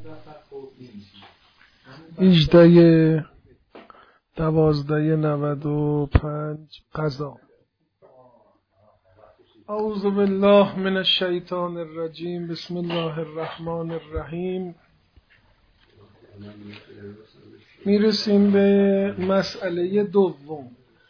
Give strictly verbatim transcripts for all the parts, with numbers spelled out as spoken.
هجده دوازده نود و پنج قضا. اعوذ بالله من الشیطان الرجیم. بسم الله الرحمن الرحیم. میرسیم به مسئله دوم.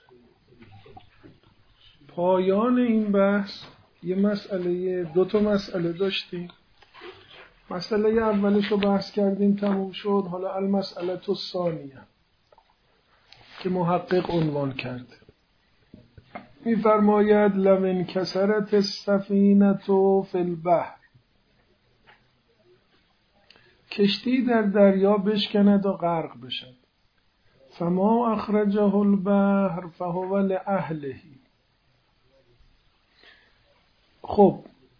پایان این بحث یه مسئله دو تا مسئله داشتیم. مسئله اولش رو بحث کردیم، تموم شد. حالا المسئله الثانیه که محقق عنوان کرد، می‌فرماید لو انکسرت السفینة فی البحر، کشتی در دریا بشکند و غرق بشد، فما اخرجه البحر فهو لأهله. خب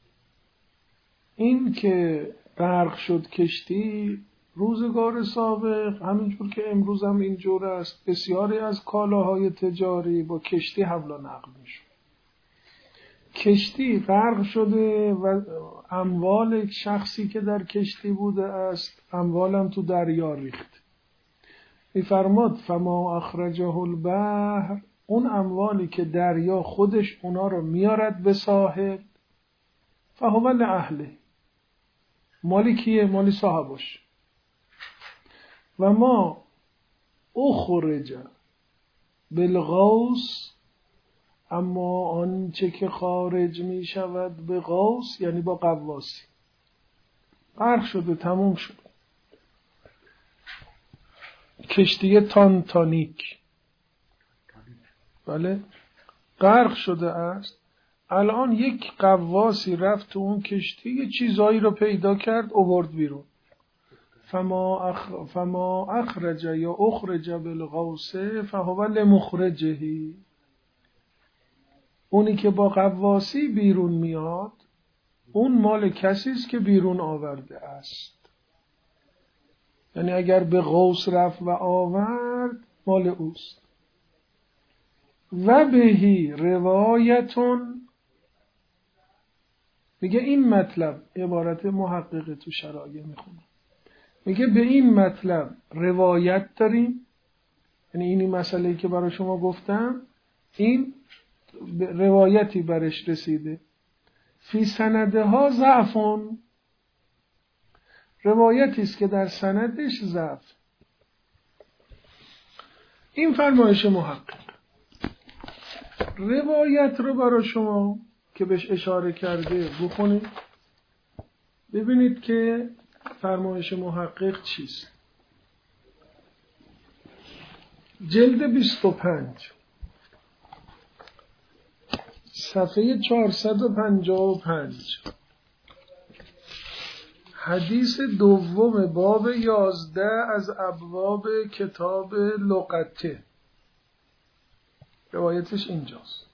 این که غرق شد کشتی، روزگار سابق همینجور که امروز هم اینجور است، بسیاری از کالاهای تجاری با کشتی حمل و نقل میشه. کشتی غرق شده و اموال شخصی که در کشتی بوده است، اموالم تو دریا ریخت. میفرماد فما اخرجه البحر، اون اموالی که دریا خودش اونا رو میارد به ساحل، فهو لأهله، مالی کیه؟ مالی صاحبش. و ما اخرج بالغوث، اما آنچه که خارج می شود به غوث یعنی با غواصی، غرق شده، تموم شد. کشتی تانتانیک بله غرق شده است. الان یک غواصی رفت تو اون کشتی، یه چیزایی رو پیدا کرد آورد بیرون. فما, اخ... فما اخرج یا اخرج بالغوث فهو لمخرجه، اونی که با غواصی بیرون میاد اون مال کسی است که بیرون آورده است. یعنی اگر به غوث رفت و آورد مال اوست. و بهی روایتون، میگه این مطلب، عبارت محقق تو شرایع میخونه، میگه به این مطلب روایت داریم. یعنی اینی مسئله که برای شما گفتم، این روایتی برش رسیده. فی سنده ها ضعفون، روایتی است که در سندش ضعف. این فرمایش محقق. روایت رو برای شما که بهش اشاره کرده بخونید، ببینید که فرمایش محقق چیست. جلد بیست و پنج صفحه چهارصد و پنجاه و پنج، حدیث دوم باب یازده از ابواب کتاب لغته، روایتش اینجاست.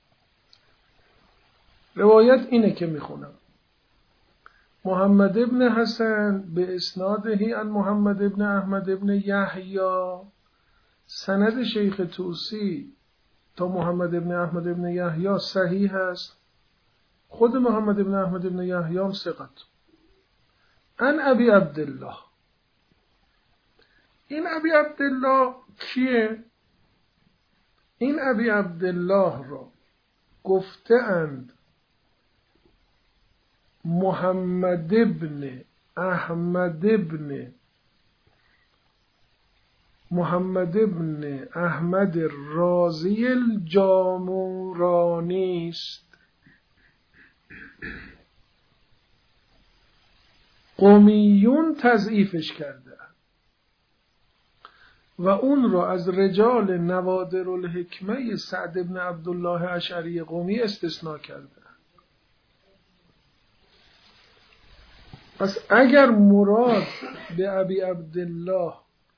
روایت اینه که میخونم: محمد ابن حسن به اسناده عن محمد ابن احمد ابن یحیی، سند شیخ طوسی تا محمد ابن احمد ابن یحیی صحیح است. خود محمد ابن احمد ابن یحیی هم ثقت. ان ابی عبدالله، این ابی عبدالله کیه؟ این ابی عبدالله را گفته اند محمد ابن احمد ابن محمد ابن احمد رازی الجامورانی است. قومیون تضعیفش کرده و اون را از رجال نوادر الحکمه سعد ابن عبدالله اشعری قومی استثناء کرده. پس اگر مراد به ابی عبدالله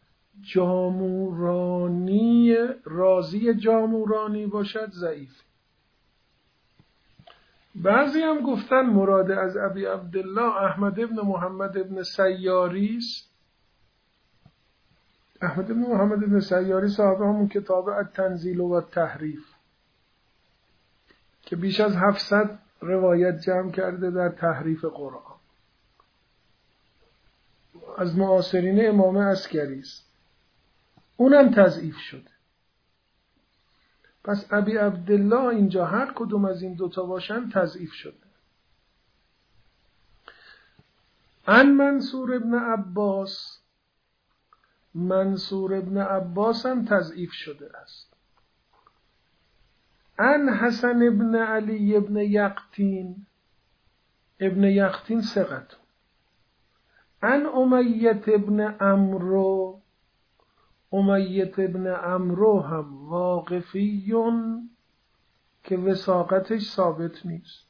جامورانی، رازی جامورانی باشد ضعیف. بعضی هم گفتن مراد از ابی عبدالله احمد ابن محمد ابن سیاری است. احمد ابن محمد ابن سیاری صاحب همون کتاب التنزیل و التحریف که بیش از هفتصد روایت جمع کرده در تحریف قرآن. از معاصرین امام عسکری است، اونم تضعیف شده. پس ابی عبدالله اینجا هر کدوم از این دوتا باشن تضعیف شده. ان منصور ابن عباس، منصور ابن عباس هم تضعیف شده است. ان حسن ابن علی ابن یقطین، ابن یقطین ثقت. ان امیت ابن عمرو، امیت ابن عمرو هم واقفیون که وثاقتش ثابت نیست.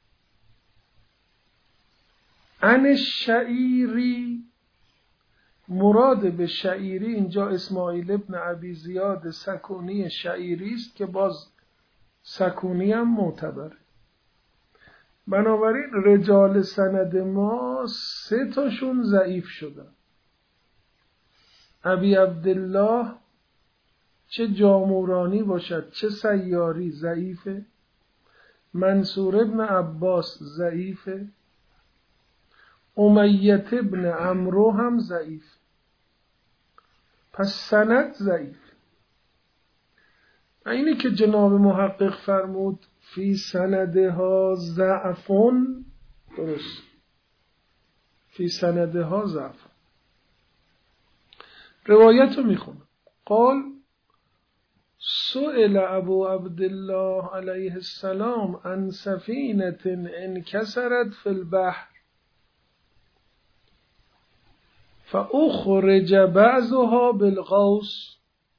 ان شعیری، مراد به شعیری اینجا اسماعیل ابن ابی زیاد سکونی شعیری است که باز سکونی هم معتبره. بنابراین رجال سند ما سه تاشون ضعیف شدن. ابی عبدالله چه جامورانی باشد چه سیاری ضعیفه، منصور ابن عباس ضعیفه، امیت ابن عمرو هم ضعیف. پس سند ضعیف. اینی که جناب محقق فرمود فی سندها ضعفون، درست، فی سندها ضعف. روایت رو میخونم. قال سئل ابو عبدالله علیه السلام عن سفینة انکسرت فی البحر فاخرج بعضها بالغوص،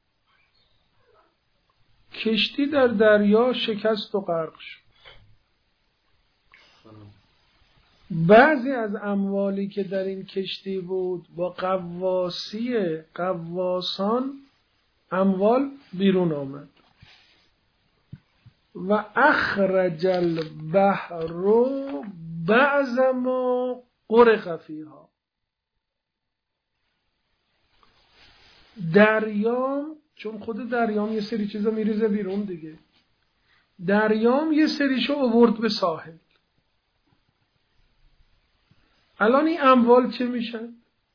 کشتی در دریا شکست و غرق شد. بعضی از اموالی که در این کشتی بود با قواسی قواسان اموال بیرون آمد. و اخرج البحر بعض ما غرق فیها، دریام، چون خود دریام یه سری چیزا میریزه بیرون دیگه، دریام یه سریشو آورد به ساحل. الان این اموال چه میشن؟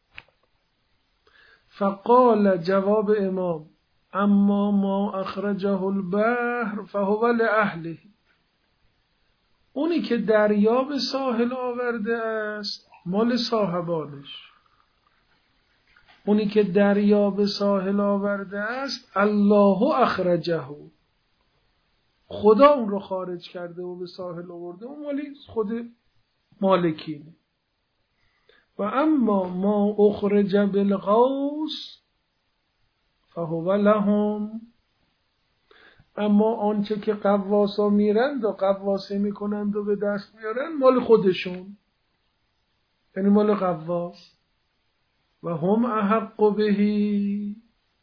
فقال، جواب امام، اما ما اخرجه البحر فهو لأهله، اونی که دریا به ساحل آورده است مال صاحبانش. اونی که دریا به ساحل آورده است الله اخرجه، خدا اون رو خارج کرده و به ساحل آورده، اون مالی خود مالکینه. و اما ما اخرج بالغوص فهو لهم، اما آنچه که قواسا میرند و قواسی میکنند و به دست میارند مال خودشون، یعنی مال قواس. و هم احق بهی،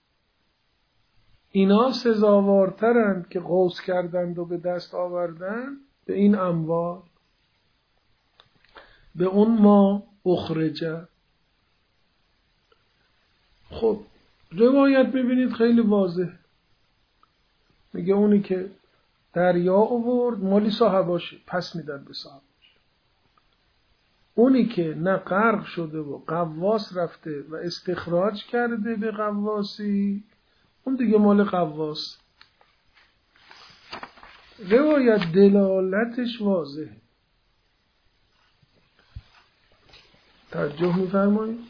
اینا سزاوارترند که غوث کردند و به دست آوردند به این اموال، به اون ما اخرجه. خب روایت ببینید خیلی واضح، میگه اونی که دریا آورد مالی صاحباشه، پس میدن به صاحباش. اونی که نه غرق شده و قواس رفته و استخراج کرده به قواسی، اون دیگه مال قواس. روایت دلالتش واضحه. توجه می‌فرمایید؟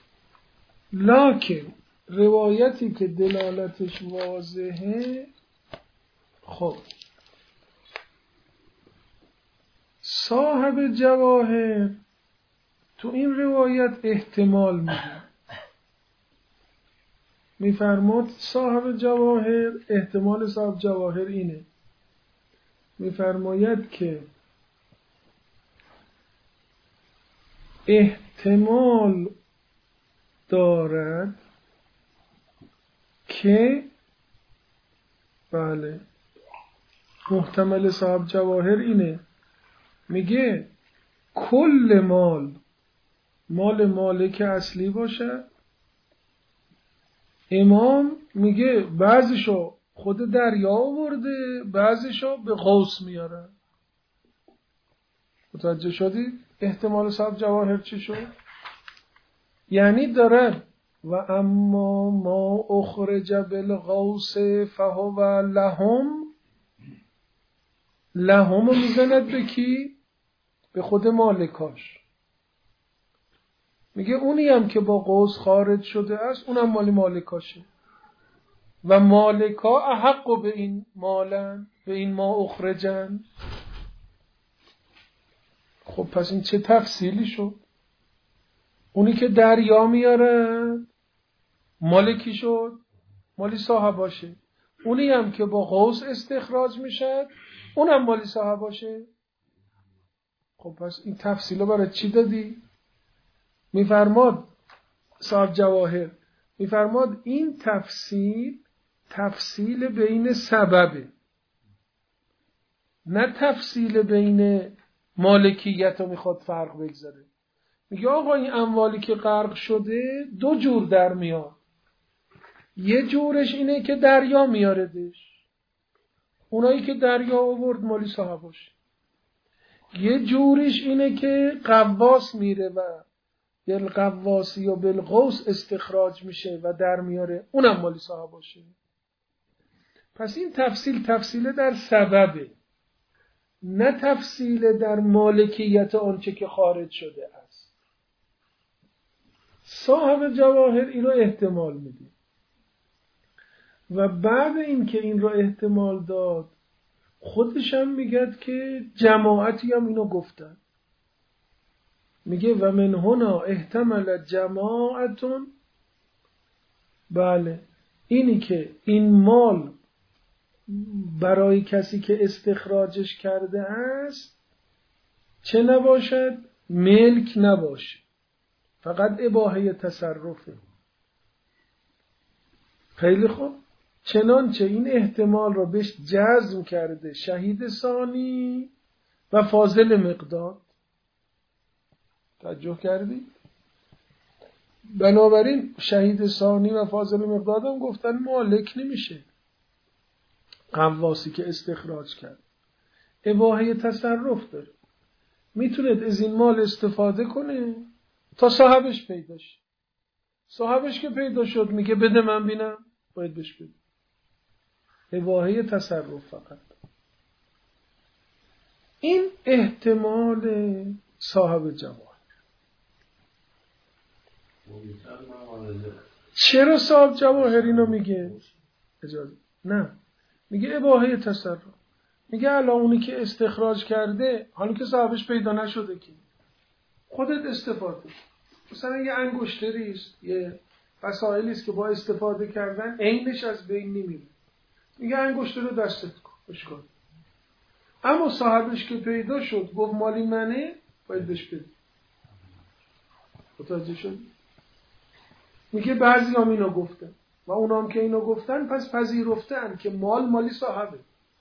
لکن روایتی که دلالتش واضحه، خب صاحب جواهر تو این روایت احتمال میده، میفرماد صاحب جواهر، احتمال صاحب جواهر اینه، میفرماید که احتمال دارد که، بله محتمل صاحب جواهر اینه، میگه کل مال مال مالک اصلی باشه. امام میگه بعضیشو خود دریا آورده، بعضیشو به غوث میاره. متوجه شدید احتمال صاحب جواهر چی شد؟ یعنی داره و اما ما اخرج بالغوث فهو لهم، لهم میزند به کی؟ به خود مالکاش. میگه اونی هم که با قوس خارج شده است اونم مال مالکاشه و مالکا احق به این مالن، به این ما اخرجن. خب پس این چه تفصیلی شد؟ اونی که دریا میارن مالکی شد، مالی صاحباشه. اونی هم که با قوس استخراج میشه اونم مالی صاحباشه. خب پس این تفصیل رو برای چی دادی؟ میفرماد صاحب جواهر، میفرماد این تفصیل تفصیل بین سببه، نه تفصیل بین مالکیت رو میخواد فرق بگذاره. میگه آقا این اموالی که غرق شده دو جور در میاد. یه جورش اینه که دریا میاردش، اونایی که دریا آورد مالی صاحباشه. یه جورش اینه که قواس میره و بالقواسی یا بالغوث استخراج میشه و در میاره، اونم مالی صاحباشه. پس این تفصیل تفصیل در سببه، نه تفصیل در مالکیت آنچه که خارج شده است. صاحب جواهر این رو احتمال میده و بعد این که این رو احتمال داد خودش هم میگه که جماعتی هم اینو گفتن. میگه و من هنا احتمل جماعتون، بله اینی که این مال برای کسی که استخراجش کرده است چه نباشد؟ ملک نباشه، فقط اباحه تصرفه. خیلی خوب، چنانچه این احتمال رو بهش جزم کرده شهید ثانی و فاضل مقداد. توجه کردی؟ بنابراین شهید ثانی و فاضل مقداد هم گفتن مالک نمیشه قواسی که استخراج کرد، اباحه تصرف داره، میتونه از این مال استفاده کنه تا صاحبش پیدا شه. صاحبش که پیدا شد میگه بده من بینم، باید بهش بده. اباحه تصرف فقط. این احتمال صاحب جواهر. چرا صاحب جواهر اینو میگه؟ اجازه نه، میگه اباحه تصرف. میگه الان اونی که استخراج کرده حالا که صاحبش پیدا نشده که خودت استفاده، مثلا یه انگشتری است، یه وسایلی است که با استفاده کردن عینش از بین نمیره، میگه انگشتر رو دستت کن اشکال. اما صاحبش که پیدا شد گفت مالی منه، باید بهش بده. متوجه شد؟ میگه بعضی هم اینو گفتن و اونام که اینو گفتن پس پذیرفتن که مال مالی صاحبه.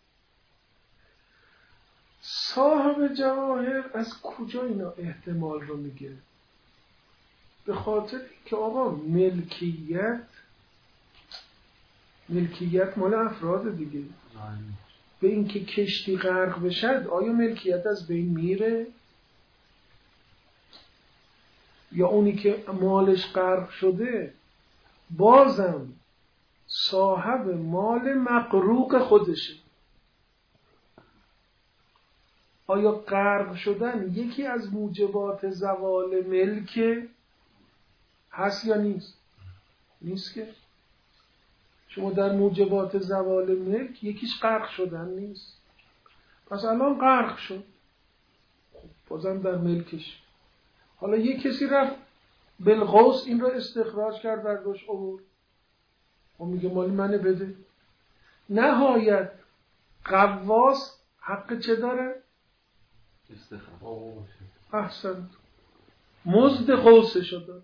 صاحب جواهر از کجا اینا احتمال رو میگه؟ به خاطر که آقا ملکیت ملکیت مال افراد دیگه. به این که کشتی غرق بشد آیا ملکیت از بین میره؟ یا اونی که مالش غرق شده بازم صاحب مال مغروق خودشه؟ آیا غرق شدن یکی از موجبات زوال ملک هست یا نیست؟ نیست که. شما در موجبات زوال ملک یکیش غرق شدن نیست. پس الان غرق شد، خب بازم در ملکش. حالا یک کسی رفت بالغوث این رو استخراج کرد برداشت آورد، خب میگه مالی منه بده. نهایت قواس حق چه داره؟ استخراج. احسن، مزد قوسشو داره.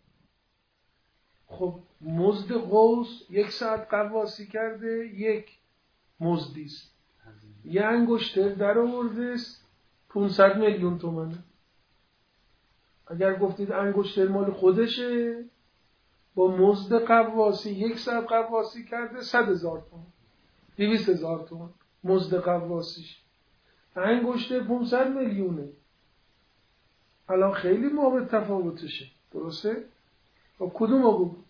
خب مزد قوس یک ساعت قواسی کرده یک مزدیست، یه انگشتر در آورده پونصد میلیون تومنه. اگر گفتید انگشتر مال خودشه با مزد قواسی یک ساعت قواسی کرده صد هزار تومن، دویست هزار تومن مزد قواسیش. انگشتر پونصد میلیونه. الان خیلی مورد تفاوتشه، درسته؟ کدوم رو بود؟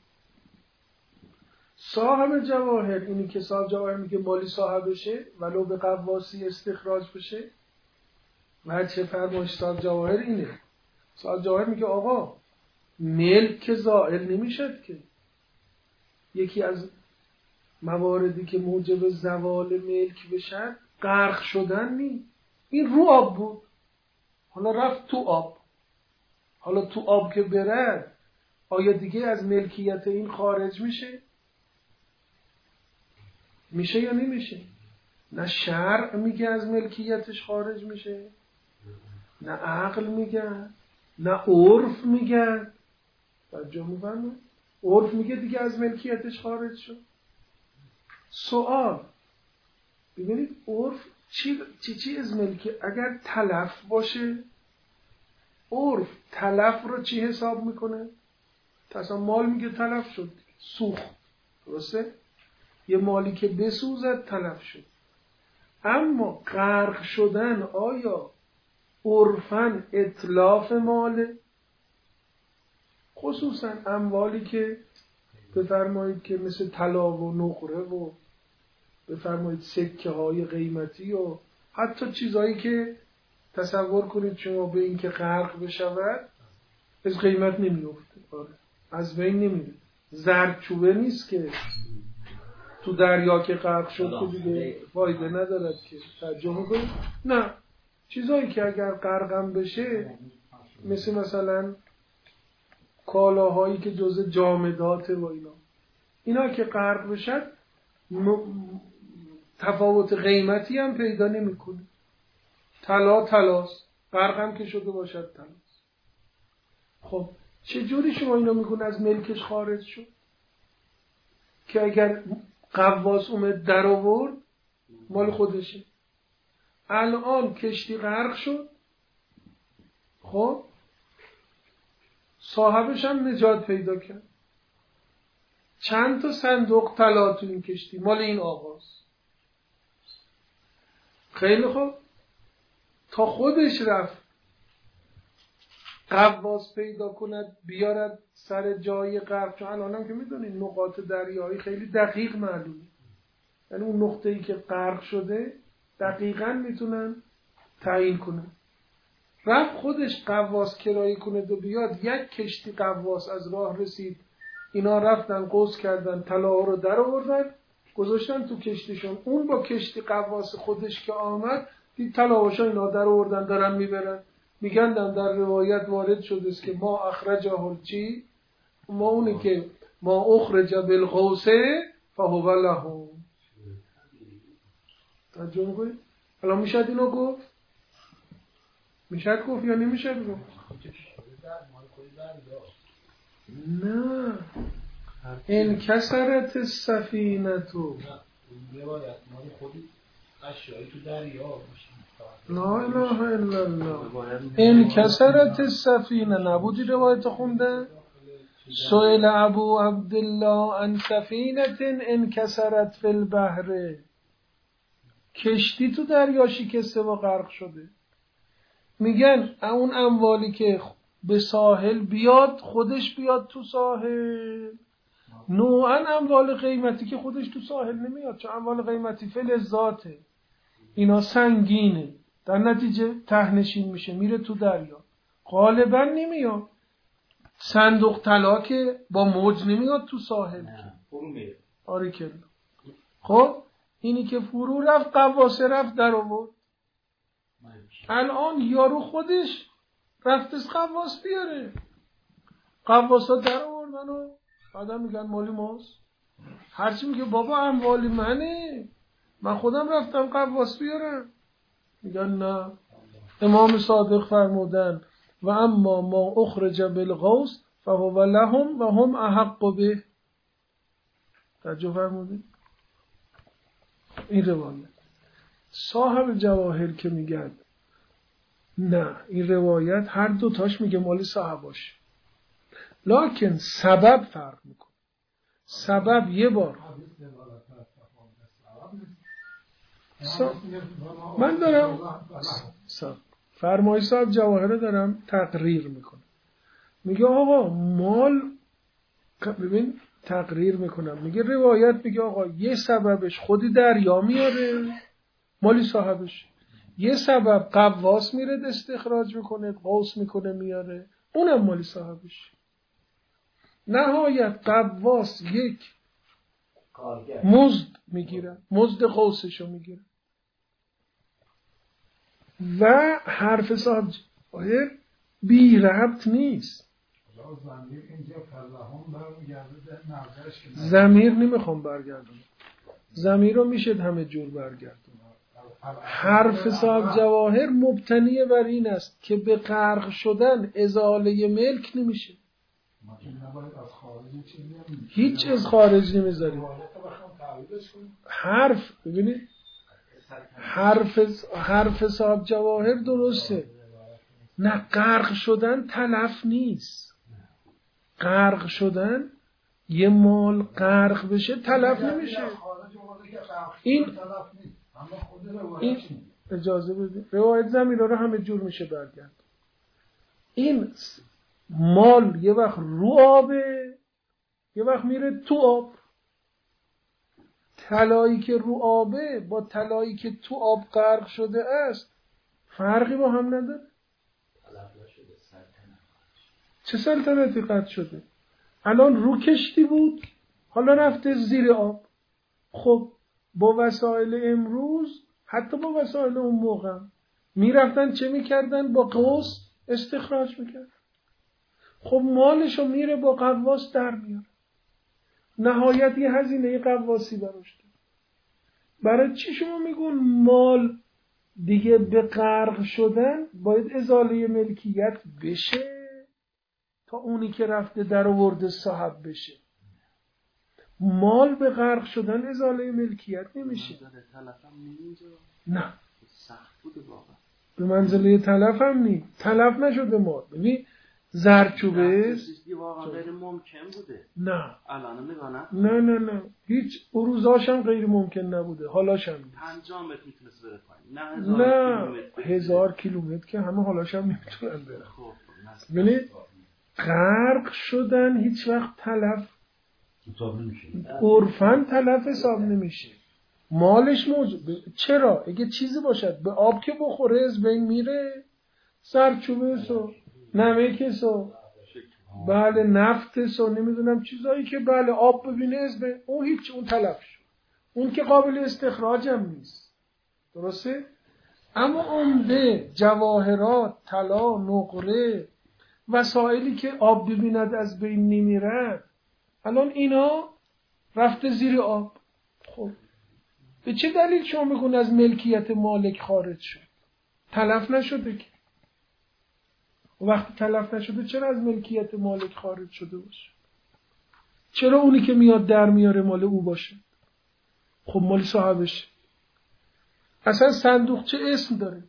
صاحب جواهر، اینی که صاحب جواهر میگه مالی صاحبشه ولو به قواسی استخراج بشه. و چه فرمایش صاحب جواهر اینه. صاحب جواهر میگه آقا ملک که زائل نمیشد که. یکی از مواردی که موجب زوال ملک بشن غرق شدن نی. این رو آب بود، حالا رفت تو آب، حالا تو آب که بره آیا دیگه از ملکیت این خارج میشه؟ میشه یا نمیشه؟ نه شرع میگه از ملکیتش خارج میشه، نه عقل میگه، نه عرف میگه. توجه می‌فرمایید؟ عرف میگه دیگه از ملکیتش خارج شد. سوال ببینید عرف چی چی چی از ملکی؟ اگر تلف باشه عرف تلف رو چی حساب میکنه؟ مثلا مال میگه تلف شد، سوخت، درسته؟ یه مالی که بسوزد تلف شد. اما غرق شدن آیا عرفاً اتلاف ماله؟ خصوصا اموالی که بفرمایید که مثل طلا و نقره و بفرمایید سکه های قیمتی و حتی چیزهایی که تصور کنید شما به این که غرق بشود از قیمت نمیفته، آره از بین نمیره. زردچوبه نیست که تو دریا که غرق شد که دیگه فایده ندارد که. ترجمه کنید نه، چیزهایی که اگر غرقم بشه مثل مثلا کالاهایی که جزء جامداته و اینا اینا که غرق بشد تفاوت قیمتی هم پیدا نمیکنه. طلا طلاست، غرقم که شده باشد طلاست. خب چه جوری شما اینا میگون از ملکش خارج شد؟ که اگر قواس اومد در آورد مال خودشه. الان کشتی غرق شد، خب صاحبش هم نجات پیدا کرد، چند تا صندوق طلا تو این کشتی مال این آقاست. خیلی خوب، تا خودش رفت قواس پیدا کند بیارد سر جای غرق. چون الان هم که میدونید نقاط دریایی خیلی دقیق معلومه، یعنی اون نقطه‌ای که غرق شده دقیقاً میتونن تعیین کنن. رفت خودش قواس کرایه کنه و بیاد، یک کشتی قواس از راه رسید، اینا رفتن غوث کردن طلاها رو در آوردن گذاشتن تو کشتیشون. اون با کشتی قواس خودش که آمد دید طلاهاشو اینا در آوردن دارن میبرن. میگن در روایت وارد شده است که ما اخرجه چی؟ ما اونی که ما اخرج بالغوث فهو له. ترجمه کنید. الان میشد اینو گفت؟ میشد گفت یا نمیشد گفت؟ نه این کسرت السفینه تو لا اله الا الله. این کسرت السفینه نبودی روایت خونده؟ سئل ابو عبدالله عن سفینه انکسرت فی البحر. کشتی تو دریا شکسته و غرق شده. میگن اون اموالی که به ساحل بیاد خودش بیاد تو ساحل. نوعا اموال قیمتی که خودش تو ساحل نمیاد، چون اموال قیمتی فلزاته، اینا سنگینه، در نتیجه تهنشین میشه میره تو دریا، غالبا نمیاد. صندوق طلا که با موج نمیاد تو ساحل، آره که. خب اینی که فرو رفت قواسه رفت در آورد. الان یارو خودش رفت از قواس بیاره، قواسا در آوردن و بعدا میگن مالی ماست. هرچی میگه بابا اموالی منه، من خودم رفتم قواس بیارم. میگن نه، امام صادق فرمودن و اما ما اخرج بالغوث فهو لهم و هم احق به. توجه فرمودید؟ این روایت صاحب جواهر که میگن نه، این روایت هر دو تاش میگه مالی صاحباش، لکن سبب فرق میکنه. سبب یه بار من دارم فرمای صاحب جواهر دارم تقریر میکنم، میگه آقا مال ببین تقریر میکنم، میگه روایت میگه آقا یه سببش خودی دریا میاره مالی صاحبش، یه سبب قواس میره استخراج میکنه قوس میکنه میاره اونم مالی صاحبش. نهایت قواس یک مزد میگیره، مزد قوسشو میگیره و حرف صاحب جواهر بی ربط نیست. ضمیر نمیخوام برگردم، ضمیر رو میشه همه جور برگردم. حرف صاحب جواهر مبتنی بر این است که به غرق شدن ازاله ملک نمیشه. هیچ از خارج نمیذاریم. حرف ببینید حرف حرف صاحب جواهر درسته، نه غرق شدن تلف نیست. غرق شدن یه مال غرق بشه تلف نمیشه. این این اجازه بدید روایت زمیرا رو همه جور میشه برگرد. این مال یه وقت رو آبه یه وقت میره تو آب. طلایی که رو آبه با طلایی که تو آب غرق شده است فرقی با هم نداره. چه سلطنتی قطع شده؟ الان رو کشتی بود حالا رفته زیر آب. خب با وسایل امروز حتی با وسایل اون موقع میرفتن چه میکردن؟ با قوس استخراج میکردن. خب مالشو میره با قواس در میاره، نهایت یه هزینه قواسی براش داره. برای چی شما میگون مال دیگه به غرق شدن باید ازاله ملکیت بشه تا اونی که رفته در آورده صاحب بشه؟ مال به غرق شدن ازاله ملکیت نمیشه. نه به منزله تلف هم نی، تلف نشده مال. ببین زرچوبه واقعا غیر ممکن بوده. نه الان نگاه نه نه نه هیچ اروزاش هم غیر ممکن نبوده، حالاش هم نیست. پنجاه متر میتونست بره نه پایین. نه هزار کیلومتر که همه حالاش هم نمیتونن بره. ببینید غرق شدن هیچ وقت تلف عرفاً تلف حساب نمیشه. مالش موجود. چرا؟ اگه چیزی باشد به آب که بخوره از بین میره، سرچوبه سو نمک سو بله نفت سو نمیدونم چیزایی که بله آب ببینه از بین اون هیچ اون تلف شد، اون که قابل استخراج هم نیست. درسته؟ اما عمده جواهرات طلا نقره وسایلی که آب ببیند از بین نمیرد الان اینا رفته زیر آب. خب به چه دلیل شما میگون از ملکیت مالک خارج شد؟ تلف نشده که. وقتی تلف نشده چرا از ملکیت مالک خارج شده باشه؟ چرا اونی که میاد در میاره مال او باشه؟ خب مال صاحبش. اصلا صندوق چه اسم داره؟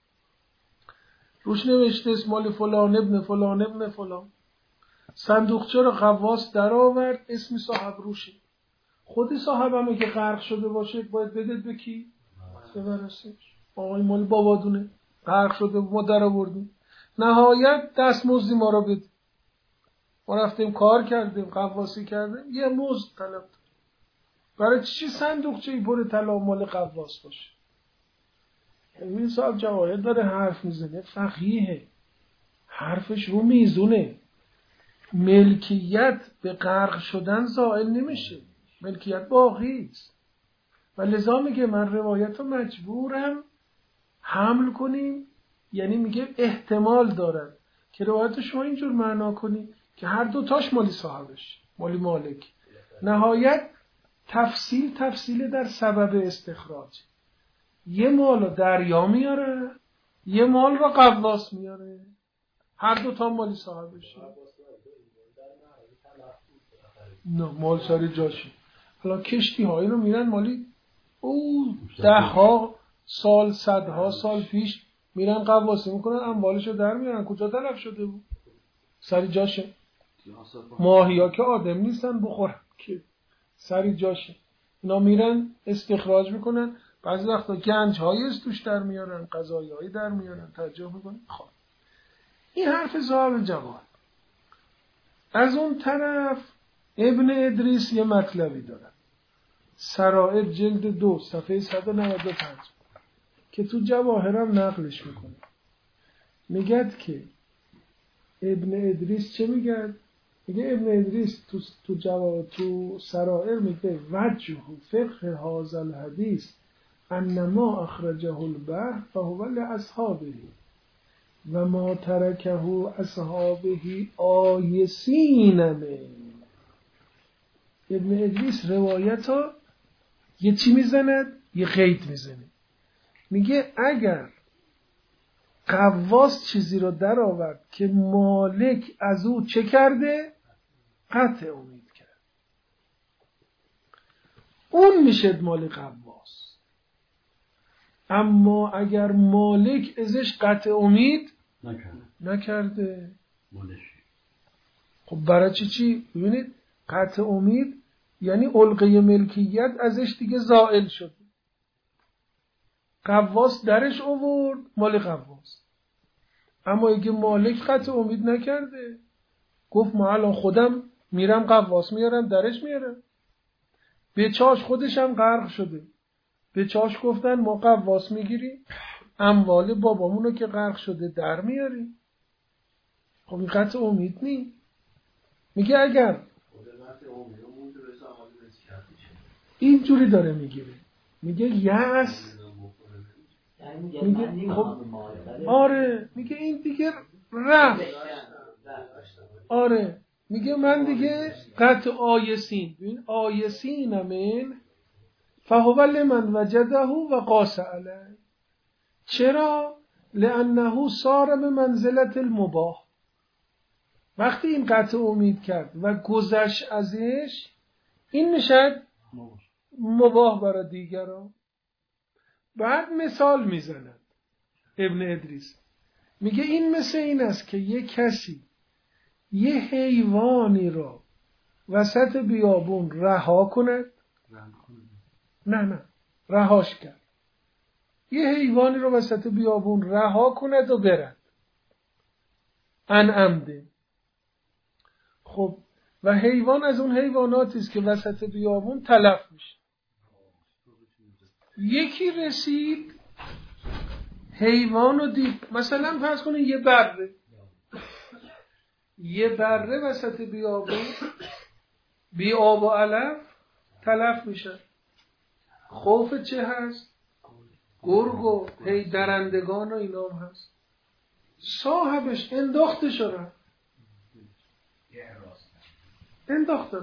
روش نوشته اسم مال فلان ابن فلان ابن فلان. صندوقچه رو قواس در آورد اسم صاحب روشه. خودی صاحب همه که غرق شده باشه باید بدید به کی؟ به ورثه‌اش. آقای مال بابادونه غرق شده ما در آوردیم، نهایت دست مزدی ما رو بده. ما رفتیم کار کردیم قواسی کردیم یه مزد طلب. برای چی صندوقچه‌ای پر طلا مال قواس باشه؟ این صاحب جواهر داره حرف میزنه، فقیه، حرفش رو میزونه. ملکیت به غرق شدن زائل نمیشه، ملکیت باقی است. و لذا میگه من روایت رو مجبورم حمل کنیم، یعنی میگه احتمال دارد که روایت شما اینجور معنا کنی که هر دو تاش مالی صاحبش مالی مالک. نهایت تفصیل تفصیل در سبب استخراج. یه مال رو دریا میاره یه مال رو قواس میاره، هر دو تا مالی صاحبشه. نه مال سر جاشی. حالا کشتی هایی رو میرن مالی او ده ها سال صدها سال پیش میرن قواسی میکنن اموالشو در میارن. کجا تلف شده بود؟ سر جاشه. ماهی ها که آدم نیستن بخورن که سر جاشه. اینا میرن استخراج میکنن، بعضی وقتا گنج هایی از توش در میارن، غذایی هایی در میارن، توجه میکنن. خب این حرف صاحب جواد. از اون طرف ابن ادریس یه مطلبی دارن، سرائر جلد دو صفحه صد و نود و پنج که تو جواهرم نقلش میکنه، میگد که ابن ادریس چه میگد؟ میگه ابن ادریس تو تو جواهر تو سرائر میگه وجه فقه هذا الحدیث انما اخرجه البحر فهو لاصحابه و ما ترکه اصحابه آیسین من. ابن ادریس روایت ها یه چی میزند؟ یه قید میزنه، میگه اگر قواس چیزی رو در آورد که مالک از او چه کرده؟ قطع امید کرد، اون میشه مال قواس. اما اگر مالک ازش قطع امید نکرده نکرده، مالش خب برای چی چی؟ ببینید قطع امید یعنی علقه ملکیت ازش دیگه زائل شد، قواس درش آورد مال قواس. اما اگه مالک قطع امید نکرده، گفت ما الان خودم میرم قواس میارم درش میارم، به چاش خودشم غرق شده، به چاش گفتن ما قواس میگیریم اموال بابامونو که غرق شده در میاریم. خب این قطع امید نی. میگه اگر اینجوری داره میگیره، میگه یأس، میگه خب آره، میگه این دیگه رفت، آره میگه من دیگه قطع آیسین، ببین آیسین من فهو لمن وجده و قاس علیه. چرا؟ لانه صار به منزلت المباح. وقتی این قطع امید کرد و گذشت ازش، این میشد مباح برای دیگران. بعد مثال میزند ابن ادریس، میگه این مثل این است که یه کسی یه حیوانی را وسط بیابون رها کند، نه نه رهاش کرد، یه حیوانی را وسط بیابون رها کند و برد ان عمده. خب و حیوان از اون حیواناتی است که وسط بیابون تلف میشه. یکی رسید حیوان رو دید، مثلا فرض کنید یه بره، یه بره وسط بیابون بی آب و علف تلف میشه. خوف چه هست؟ گرگ و هی درندگان و اینام هست. صاحبش انداخته شده، انداخته.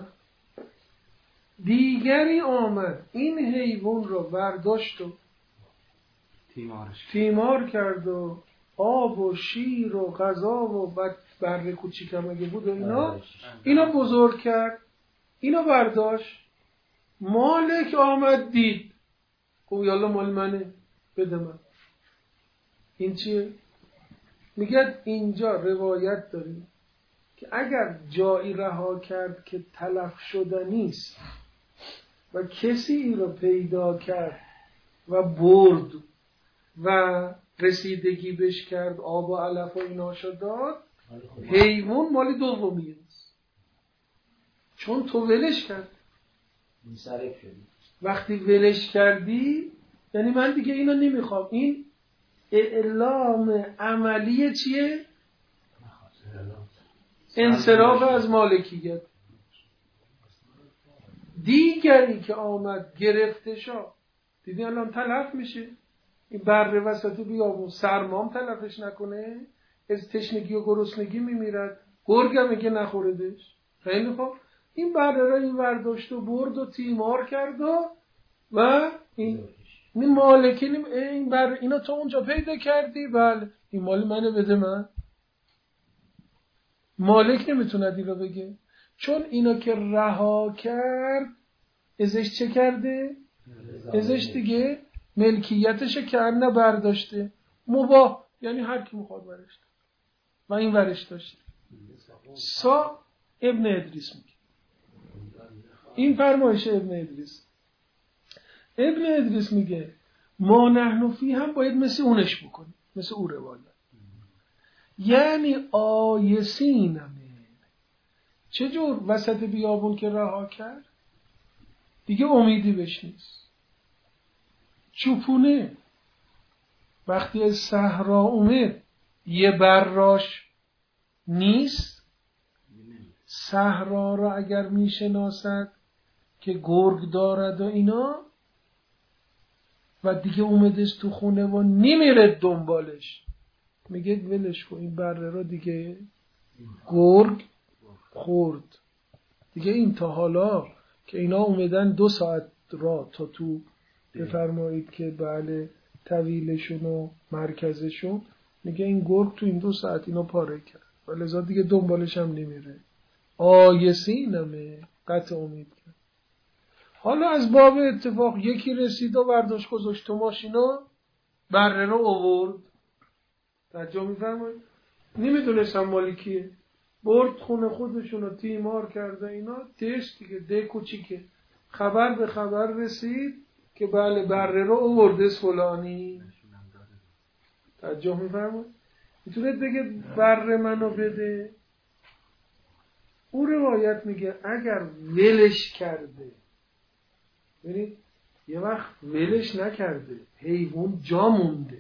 دیگری آمد این حیوان رو برداشت و تیمارش تیمار کرد و آب و شیر و غذا و بره کوچیکم اگه بود و اینا اینا بزرگ کرد، اینا برداشت. مالک آمد دید، گفت یالا مال منه بده من. این چیه؟ میگه اینجا روایت داریم که اگر جایی رها کرد که تلف شده نیست و کسی این رو پیدا کرد و برد و رسیدگی بش کرد، آب و علف و اینا شد داد، حیوان مال دومی است، چون تو ولش کرد. منصرف شدی. وقتی ولش کردی یعنی من دیگه اینو نمیخوام. این اعلام عملی چیه؟ انصراف از مالکیت. دیگری که آمد گرفته شا، دیدی الان تلف میشه. این بره وسط بیابون سرمام تلفش نکنه، از تشنگی و گرسنگی میمیرد، گرگم میگه نخوردش. خیلی خوب، این بره را این ورداشت و برد و تیمار کرد و و این این مالکی این بره اینا تو اونجا پیدا کردی، بله این مال منه بده من. مالک نمیتونه این رو بگه، چون اینا که رها کرد ازش چه کرده؟ ازش دیگه ملکیتش که نه برداشته، مباح یعنی هر کی میخواد برش و این ورش داشته. سا ابن ادریس میگه این فرمایش ابن ادریس. ابن ادریس میگه ما نحن فی هم باید مثل اونش بکنیم، مثل او روایت. یعنی آیسین من چه جور وسط بیابون که رها کرد دیگه امیدی بهش نیست. چوپونه وقتی از صحرا اومد یه براش نیست، صحرا را اگر میشناسد که گرگ دارد و اینا و دیگه اومدش تو خونه و نمیره دنبالش، میگه ولش کن این بره را دیگه گرگ خورد دیگه. این تا حالا که اینا اومدن دو ساعت را تا تو بفرمایید که بله طویلشون و مرکزشون، میگه این گرگ تو این دو ساعت اینا پاره کرد و لذا دیگه دنبالش هم نمیره. آیسینمه قطع امید کرد. حالا از باب اتفاق یکی رسید و برداشت گذاشت تو ماشینا بره رو آورد. توجه میفرمایید؟ نمیدونستم مالی کیه، برد خونه خودشون رو تیمار کرده اینا، تشت دیگه ده کوچیکه، خبر به خبر رسید که بله بره رو آورده فلانی. توجه میفرمایید؟ میتونه بگه بره منو بده. او روایت میگه اگر ولش کرده، ببینید یه وقت ولش نکرده، حیوان جا مونده.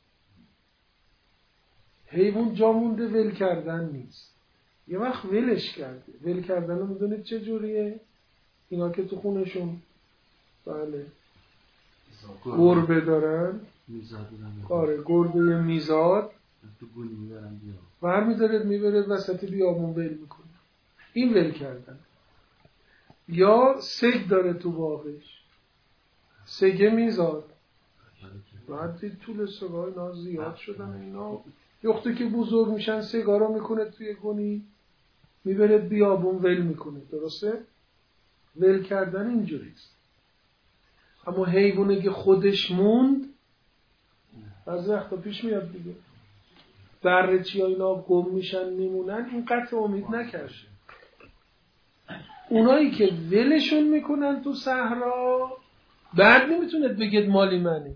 حیوان جا مونده ول کردن نیست. یه وقت ولش کرده. ول کردن رو میدونید چه جوریه؟ اینا که تو خونشون بله گربه دارن، آره گربه میزاد بر میدارد میبرد وسط بیابون ول میکنه. این ول کردن. یا سگ داره تو باغش، سگه میزاد بعد دید طول سگاه اینا زیاد شدن اینا، یخته که بزرگ میشن سگا رو میکنه توی گونی میبرد بیابون ول میکنه. درسته؟ ول کردن اینجوریست. اما حیوانه که خودش موند از وقتا پیش میاد دیگه، بره چی ها اینا گم میشن میمونن، این قطع امید نکرده. اونایی که ولشون میکنن تو صحرا بعد نمیتونید بگید مالی منه.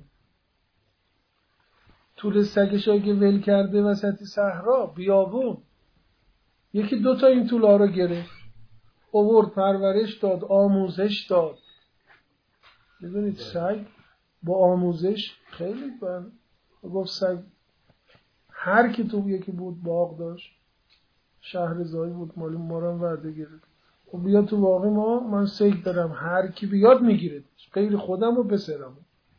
طول سگش ها که ول کرده وسط صحرا بیابون، یکی دوتا این طولا رو گرفت آورد پرورش داد آموزش داد. میدونید سگ با آموزش خیلی بر گفت سگ هر کی تو یکی بود باغ داشت شهرزایی بود مالی ما رو هم وعده گرفت و بیا تو باغ ما من سگ دارم هر کی بیاد میگیره غیر خودم و پسرم.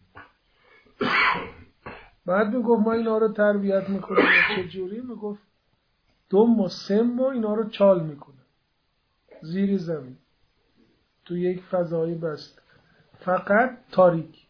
بعد میگفت ما اینا رو تربیت میکنم چجوری؟ میگفت دو ماه سه ماه اینا رو چال میکنم زیر زمین تو یک فضایی بسته فقط تاریک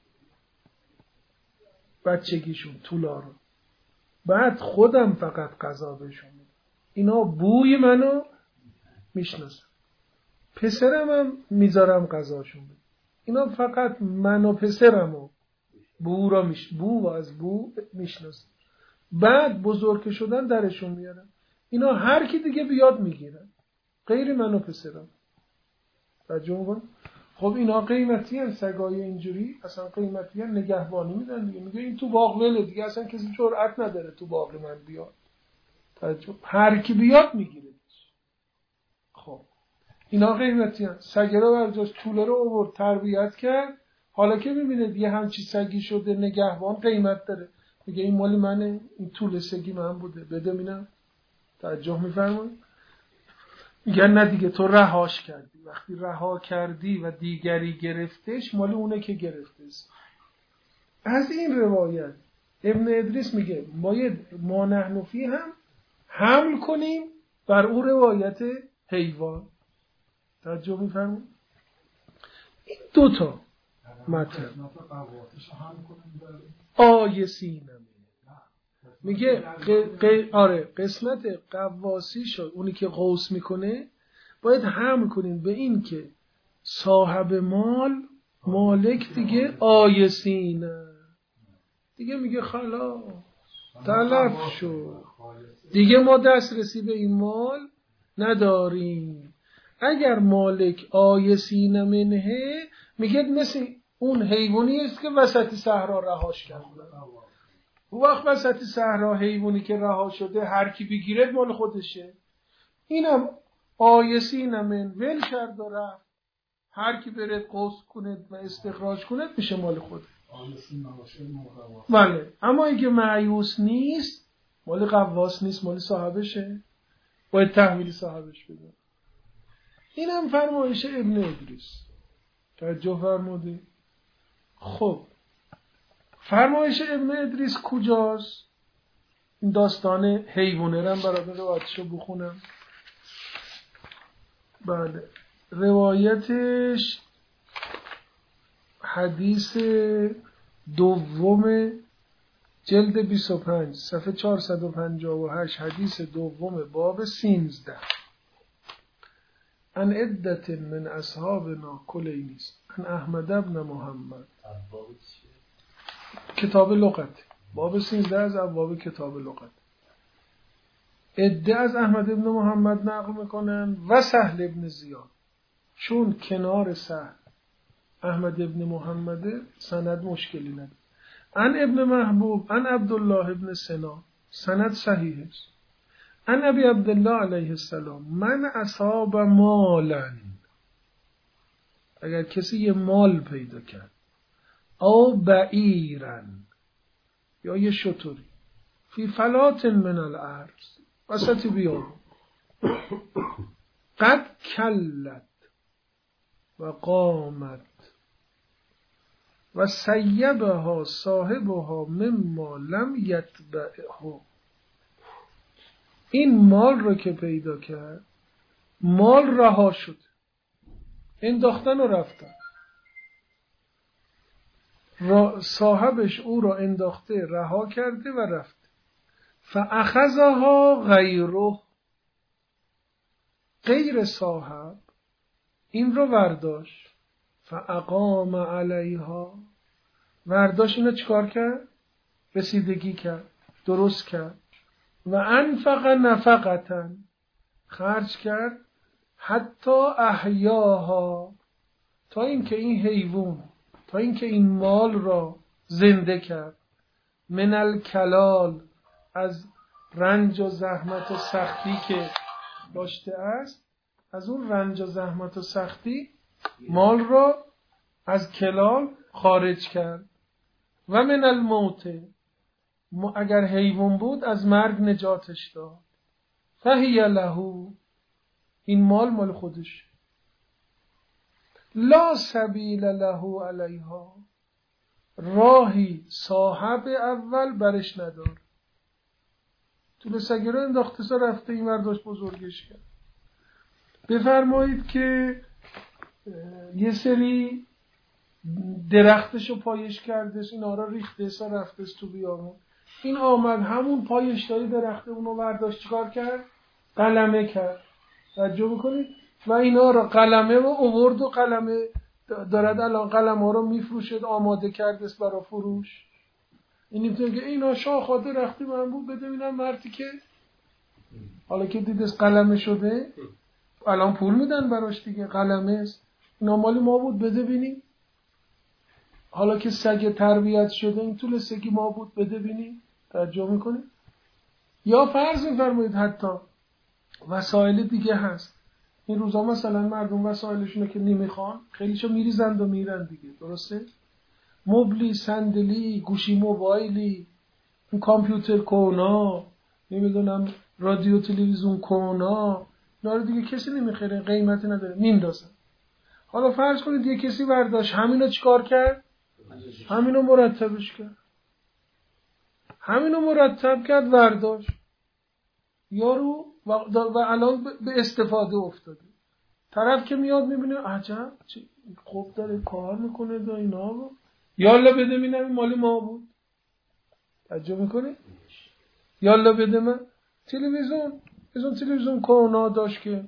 بچگیشون طولا رو، بعد خودم فقط غذا بهشون میدم. اینا بوی منو میشناسن، پسرم هم میذارم غذاشون بدم. اینا فقط من و پسرمو بو را میش بو و از بو میشناسن. بعد بزرگ شدن درشون میارن. اینا هر کی دیگه بیاد میگیرن غیر من و پسرم. بجون خب اینا قیمتی هن سگای اینجوری اصلا قیمتی هن، نگهبانی میدن دیگه. میگه این تو باغ وله دیگه اصلا کسی جرئت نداره تو باغ من بیاد. تعجب هر کی بیاد میگیره. خب اینا قیمتی هن. سگه رو برجاش طوله رو آورد تربیت کرد. حالا که میبینه دیگه همچی سگی شده نگهبان قیمت داره، میگه این مالی منه، این طول سگی من بوده بده مینم. توجه میفرمایید؟ میگن نه دیگه تو رهاش کردی. وقتی رها کردی و دیگری گرفتش مال اونه که گرفتش. از این روایت ابن ادریس میگه باید ما نحنفی هم حمل کنیم بر او روایت حیوان. توجه میفرمایید؟ این دوتا مطلب آیسینم میگه ق... ق... آره قسمت قواسی شد اونی که قوس میکنه باید حمل کنین به این که صاحب مال مالک دیگه آیسینه دیگه، میگه خلا تلف شد دیگه ما دسترسی به این مال نداریم. اگر مالک آیسینه منه میگه مثل اون حیوانی است که وسط صحرا رهاش کرده. وقت وسط صحرا حیوانی که رها شده هر کی بگیره مال خودشه. اینم آیسین من ول کرد و رفت. هر کی بره قصد کند و استخراج کند میشه مال خوده. بله. اما اینکه مایوس نیست، مال قواس نیست، مال صاحبشه، باید تحویل صاحبش بده. این هم فرمایش ابن ادریس. توجه فرمودی؟ خب فرمایش ابن ادریس کجاست؟ این داستان حیوانه رو هم برای روایتشو بخونم. بله. روایتش حدیث دوم جلد بیست و پنج صفحه چهارصد و پنجاه و هشت، حدیث دوم باب سیزده. ان عدت من اصحابنا کلینیست ان احمد ابن محمد. کتاب لغت باب سیزده از ابواب کتاب لغت. عده از احمد ابن محمد نقل میکنن و سهل ابن زیاد، چون کنار سهل احمد ابن محمد سند مشکلی نداره. ان ابن محبوب ان عبدالله ابن سنا سند صحیح است. ان ابی عبدالله علیه السلام من اصاب مالن، اگر کسی یه مال پیدا کرد، او بعیرن یا یه شتری، فی فلات من الارض وسط بیابون، قد کلت و قامت و سیبها صاحبها مما لم یتبعه. این مال رو که پیدا کرد، مال رها شد، انداختن و رفتن، صاحبش او را انداخته رها کرده و رفته. فاخذها غیره، غیر صاحب این رو ورداشت. فاقام علیها، ورداشت اینو چکار کرد؟ رسیدگی کرد، درست کرد. و انفق نفقتا، خرج کرد، حتی احیاها، تا اینکه این حیوان، تا اینکه این مال را زنده کرد. من الکلال، از رنج و زحمت و سختی که داشته است، از اون رنج و زحمت و سختی مال را از کلال خارج کرد. و من الموت، اگر حیوان بود از مرگ نجاتش داد. فهی له، این مال مال خودش، لا سبیل له علیها، راهی صاحب اول برش ندار. طول سگه رو انداخته سا رفته، این ورداشت بزرگش کرد. بفرمایید که یه سری درختشو پایش کردش، این آرا ریخته سا رفته تو بیامون. این آمد همون پایشتاری درخته اونو ورداشت، چیکار کرد؟ قلمه کرد. توجه بکنید. و اینا رو قلمه و اوورد و قلمه دارد الان قلم ها رو میفروشد، آماده کردست برای فروش. این میتونه که اینا شاخه درختی من بود، بده ببینم مردی که حالا که دیدست قلمه شده الان پول میدن براش دیگه، قلمه است، اینا مالی ما بود، بده ببینیم. حالا که سگ تربیت شده، این طول سگی ما بود، بده ببینیم. توجه میکنید؟ یا فرض میفرمایید حتی وسایل دیگه هست. این روزا مثلا مردم وسایلشونو که نمیخوان خیلیشو میریزند و میرن دیگه، درسته؟ مبلی، صندلی، گوشی موبایلی، این کامپیوتر کونا، نمیدونم رادیو تلویزیون کونا، اینا رو دیگه کسی نمیخره، قیمتی نداره، میندازن. حالا فرض کنید یه کسی برداشت همینو چیکار کرد؟ همینو مرتبش کرد. همینو مرتب کرد، برداشت. یارو و, و الان به استفاده افتاده. طرف که میاد میبینه عجب خوب داره کار میکنه دا اینا رو، یالا بده مینم مالی ما بود. توجه میکنه؟ یالا بده من تلویزیون، از اون تلویزیون کونا داشت که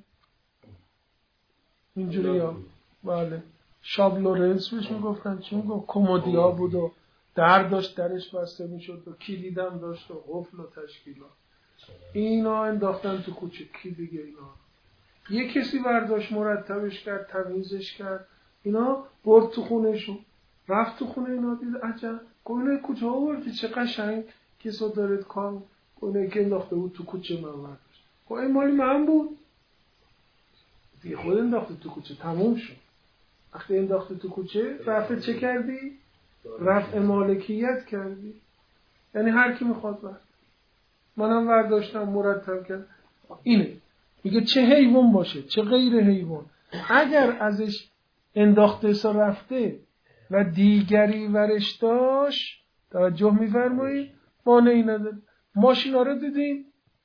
اینجوری ها، بله شابلورنس بهش میگفتن، چی میگفت، کمدیا بود و در داشت درش بسته میشد و کلیدم داشت و قفل و تشکیلات. اینا انداختن تو کوچه، کی دیگه اینا. یه کسی برداشت مرتبش کرد، تمیزش کرد، اینا برد تو خونهشون، رفت تو خونه اینا، دید عجب گونه کوچه ها بردی، چه قشنگ کسا دارد کار، گونه که انداخته بود تو کوچه من برداشت. خب این مالی من بود. دیگه خود انداخته تو کوچه، تموم شد. وقتی انداخته تو کوچه رفع چه کردی؟ رفع مالکیت کردی. یعنی هر کی میخواد برد. منم برداشتم مرتب کرد. اینه میگه چه حیوان باشه چه غیر حیوان، اگر ازش انداخته سا رفته و دیگری ورش داشت، توجه میفرمایید، مانعی نداره. ماشینا رو دیدین؟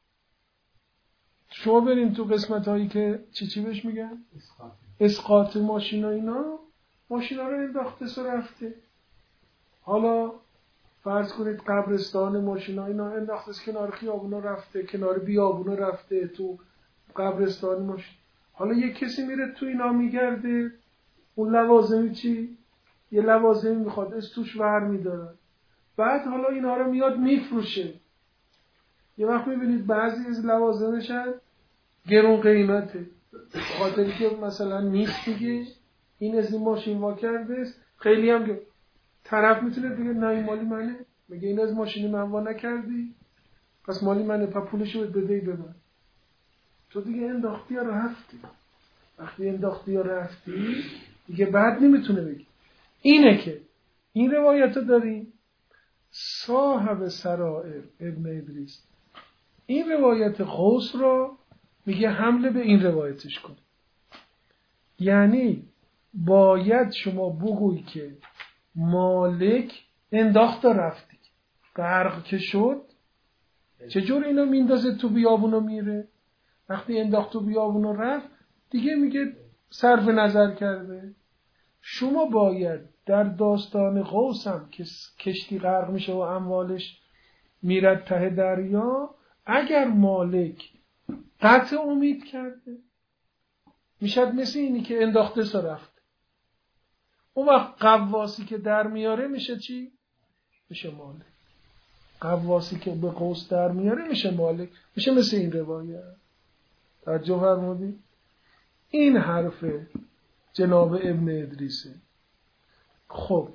شما برین تو قسمت هایی که چی چی بهش میگن؟ اسقاط ماشینا، اینا ماشینا رو انداخته سا رفته. حالا فرض کنید قبرستان ماشینا اینا انداخته کنار خیابونا رفته، کنار بیابونا رفته، تو قبرستان ماشین. حالا یک کسی میره تو اینا میگرده، اون لوازمی چی؟ یه لوازمی میخواد، از توش ور میدارن. بعد حالا اینا رو میاد میفروشه. یه وقت میبینید بعضی از لوازمشن گرون قیمته، خاطری که مثلا نیست دیگه، این از این ماشین وا کرده است، خیلی هم گرون. طرف میتونه بگه نه این مالی منه، میگه این از ماشینی من وا نکردی پس مالی منه، پس پولشو بدهی به من. تو دیگه انداختی یا رفتی. وقتی انداختی یا رفتی دیگه بعد نمیتونه بگی. اینه که این روایت رو داریم. صاحب سرائر ابن ادریس این روایت غوث را میگه حمله به این روایتش کن. یعنی باید شما بگوی که مالک انداخت و رفتی، غرق که شد چجور اینو میندازه تو بیابونو میره؟ وقتی انداخت تو بیابونو رفت دیگه میگه صرف نظر کرده. شما باید در داستان غوث هم که کشتی غرق میشه و اموالش میرد ته دریا، اگر مالک قطع امید کرده میشد مثل اینی که انداخته سا رفت. اون وقت قواسی که در میاره میشه چی؟ میشه مالک. قواسی که به غوث در میاره میشه مالک، میشه مثل این روایت. توجه فرمودید؟ این حرف جناب ابن ادریسه. خب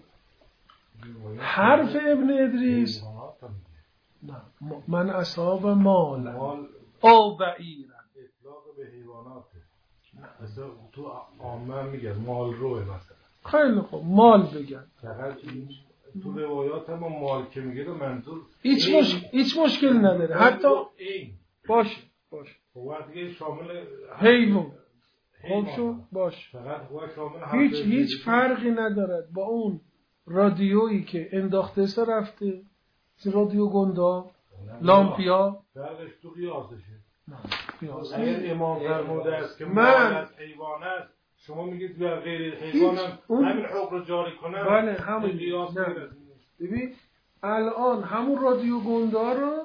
حرف ابن ادریس نه من اصحاب مال او بعیرن اطلاق به حیواناته، مثلا تو عامه میگن مال روه مثلا. خیلی خوب مال بگن. فقط تو روایات هم مال که میگه منظور هیچ مشکل هیچ مشکل نداره، حتی این باشه باشه هو دیگه شامل حیوان خوب شد باشه، فقط هو شامل هیچ هیچ فرقی ندارد با اون رادیویی که انداخته سا رفته، رادیو گندا لامپیا، فرقش تو قیاسشه. نه قیاس اگر امام فرموده است که من مال حیوان است، شما میگید یا غیر حیوان هم همین حکم رو جاری کنن. بله همون قیاس میرسه. ببین الان همون رادیو گندا رو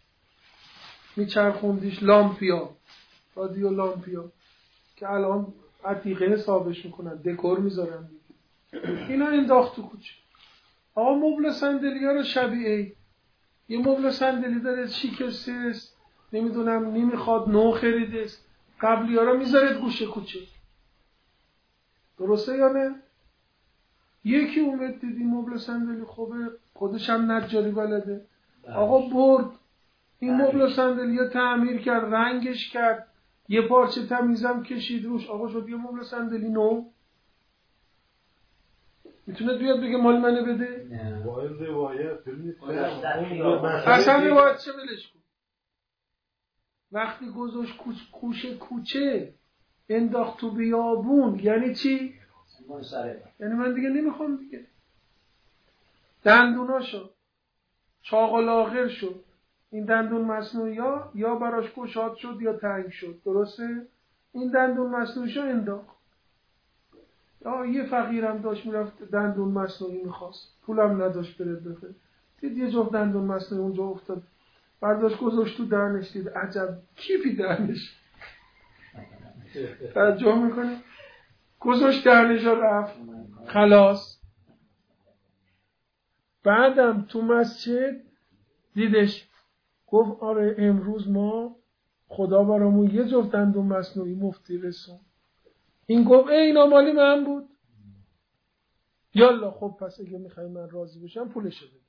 میچرخوندیش لامپیا، رادیو لامپیا که الان عتیقه حسابش میکنن، دکور میذارن دیگه. اینا انداخت تو کوچه. آقا مبل صندلی ها رو شبیه یه مبل صندلی داره شیکسته است، نمیدونم نمیخواد نو خریده است، قبلی ها رو میذارید گوشه کوچه. درسته یا نه؟ یکی اومد دیدی مبل صندلی خوبه، خودش هم نجاری بلده، آقا برد این مبل صندلی ها تعمیر کرد، رنگش کرد، یه پارچه تمیزم کشید روش، آقا شد یه مبل صندلی نو. میتونه بیاد بگه مال منه بده؟ نه با این روایت اصلا روایت چه بلش کن. وقتی گذاشت کوچه کوچه انداخت تو بیابون یعنی چی؟ یعنی من دیگه نمیخوام دیگه. دندوناشو چاق و لاغر شد، این دندون مصنوعی ها یا براش گشاد شد یا تنگ شد، درسته؟ این دندون مصنوعیشو انداخت. یا یه فقیرم داشت میرفت دندون مصنوعی میخواست، پولم نداشت بره بخره، دید یه جفت دندون مصنوعی اونجا افتاد، برداشت گذاشت تو دهنش، دید عجب کیپی دهنش. توجه میکنه گذاشت دهنش رفت خلاص. بعدم تو مسجد دیدش گفت آره امروز ما خدا برامون یه جفت دندون مصنوعی مفتی رسون. این گفت ای اینا مالی من بود. یالا خب پس اگه میخوای من راضی بشم پولشو بده.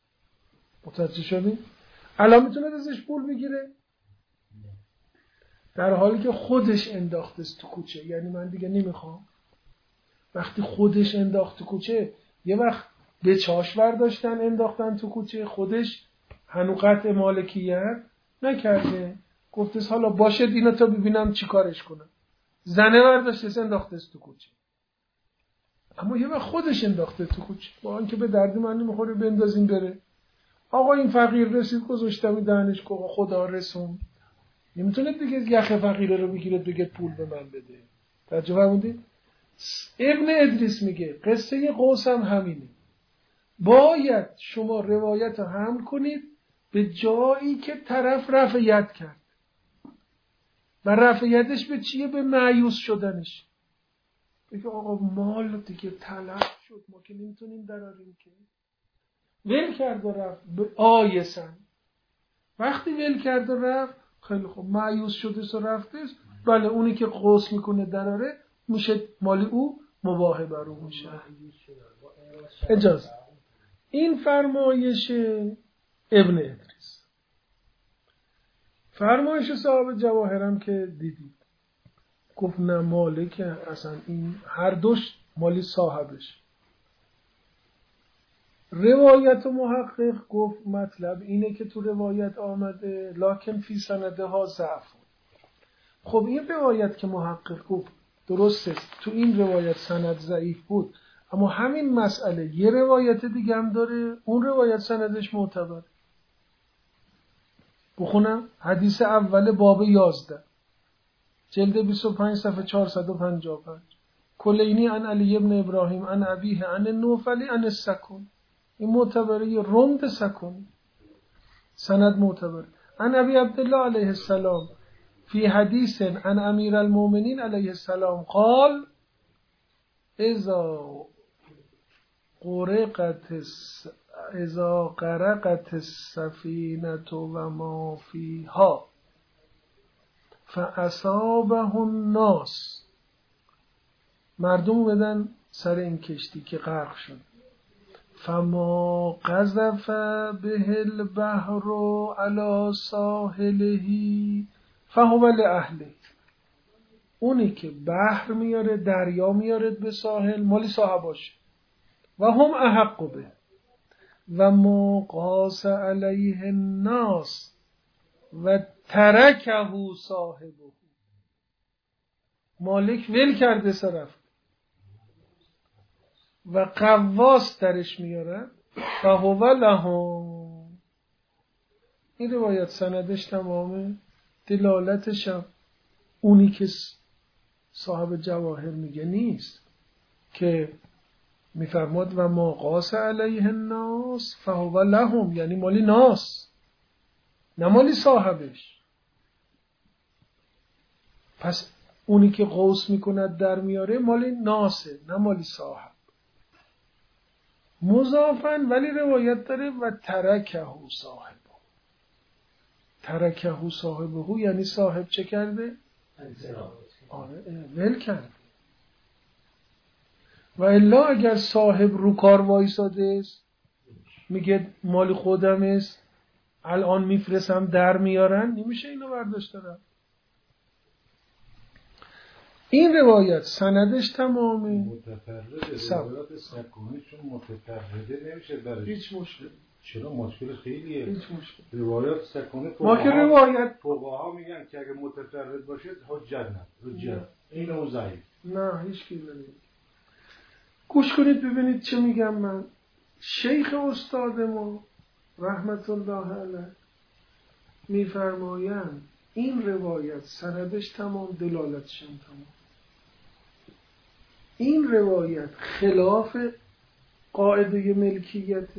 متوجه شدی؟ الان میتونه ازش پول بگیره؟ در حالی که خودش انداخته است تو کوچه، یعنی من دیگه نمیخوام. وقتی خودش انداخت تو کوچه، یه وقت به چاش برداشتن انداختن تو کوچه، خودش هنو قطع مالکیت نکرده، گفته حالا باشد اینا تا ببینم چی کارش کنم. زنه برداشته انداخته تو کوچه، اما یه وقت خودش انداخته تو کوچه، با اینکه به درد من نمیخوره بندازیم بره. آقا این فقیر رسید گذاشتم دهنش، خدا رسون. نمیتونه دیگه یخ فقیره رو بگیره بگه پول به من بده. توجه فرمودید؟ ابن ادریس میگه قصه قوس هم همینه. باید شما روایت رو حمل کنید به جایی که طرف رفع ید کرد و رفع یدش به چیه؟ به مایوس شدنش. بگه آقا مال دیگه تلف شد، ما که نمیتونیم دراریم که. ول کرد و رفت به آیسن. وقتی ول کرد و رفت، خیلی خوب مایوس شده و رفتش، بله اونی که قوس میکنه دراره میشه مالی او، مباهه بر او میشه. اجازه این فرمایش ابن ادریس. فرمایش صاحب جواهرم که دیدید گفت نه مالک اصلا این هر دوش مالی صاحبش. روایت و محقق گفت مطلب اینه که تو روایت آمده لکن فی سنده ها ضعف. خب این روایت که محقق گفت درسته تو این روایت سند ضعیف بود، اما همین مسئله یه روایت دیگه هم داره، اون روایت سندش معتبر. بخونم حدیث اول باب یازده جلد بیست و پنج صفحه چهارصد و پنجاه و پنج. کلینی عن علی ابن ابراهیم عن ابیه عن النوفلی عن السکون. این معتبره، یه رمد سکون، سند معتبر. عن ابی عبدالله علیه السلام فی حدیث عن امیر المؤمنین علیه السلام قال اذا غرقت اذا غرقت السفینه و ما فیها فاصابه الناس، مردم بدن سر این کشتی که غرق شد، فما قذف به البحر علی ساحله فهو لأهله. اونی که بحر میاره، دریا میاره به ساحل، مالی صاحباشه و هم احق به. و ما قاس علیه الناس و ترکه صاحبه، مالک ول کرده سرفت و قواس درش میاره فهو لهم. این روایت سندش تمامه، دلالتش هم اونی که صاحب جواهر میگه نیست که میفرماد و ما قاس علیه الناس فهو لهم، یعنی مالی ناس نه مالی صاحبش. پس اونی که قوس میکند در میاره مالی ناسه نه مالی صاحب. مضافن ولی روایت داره و ترکه صاحبه. ترکه صاحبه یعنی صاحب چه کرده؟ آره ول کرده. و الا اگر صاحب رو کار وایساده است میگه مال خودم است الان میفرستم در میارن، نمیشه اینو برداشت دارم. این روایت سندش تمامه. متفرده روایات سکونی چون متفرده نمیشه برش. هیچ مشکل. چرا مشکل خیلیه. هیچ مشکل. روایات سکونی ما که روایت فقها میگن که اگه متفرد باشه حجت نه. حجت. این اون ضعیف. نه هیچ کی نمیگه. گوش کنید ببینید چه میگم من. شیخ استاد ما رحمت الله علیه میفرمایند این روایت سندش تمام، دلالتش هم تمام. این روایت خلاف قاعده ملکیته.